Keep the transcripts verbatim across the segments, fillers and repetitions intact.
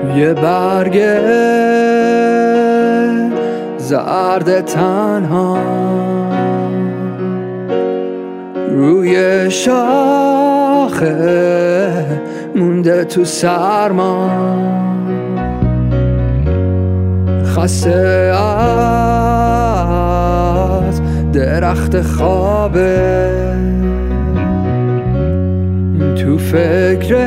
یه برگ زرد تنها روی شاخه مونده تو سرما، خسته از درخت خوابه، تو فکر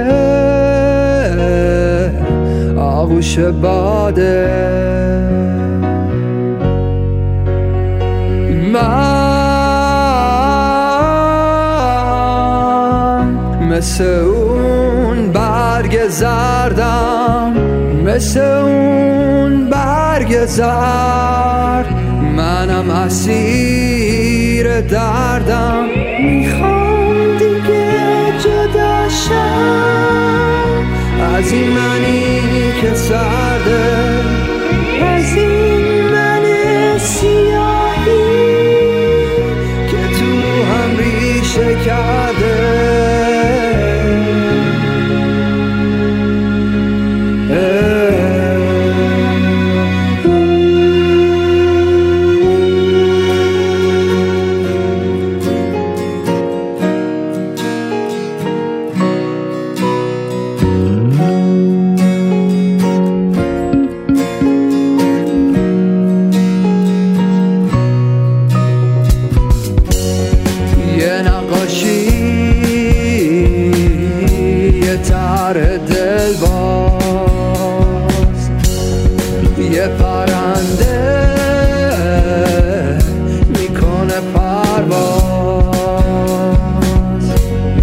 آغوش باده. من مثل اون برگ زردم، مثل اون برگ زرد، منم اسیر دردم. میخوام دیگه جدا شم از این منی که سرده، از این من سیاهی که تو هم ریشه کرده. دل باز یه پرنده میکنه پرواز،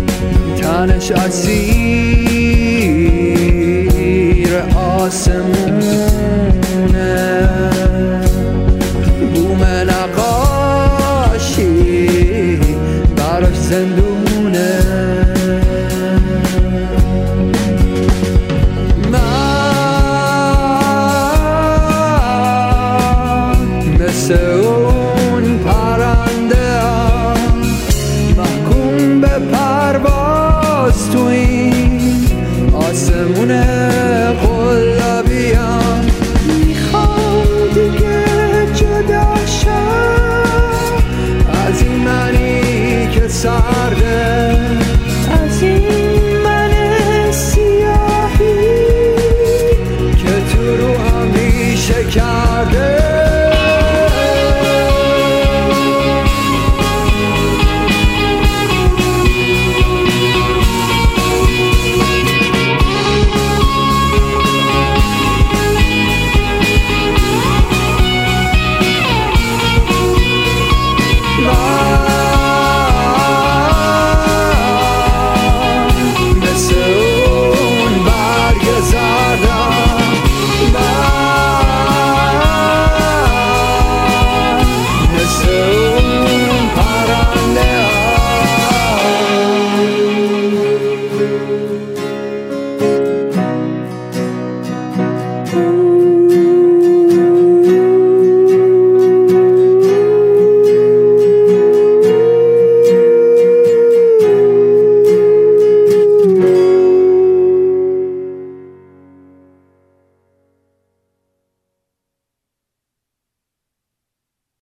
تنش اسیر آسمون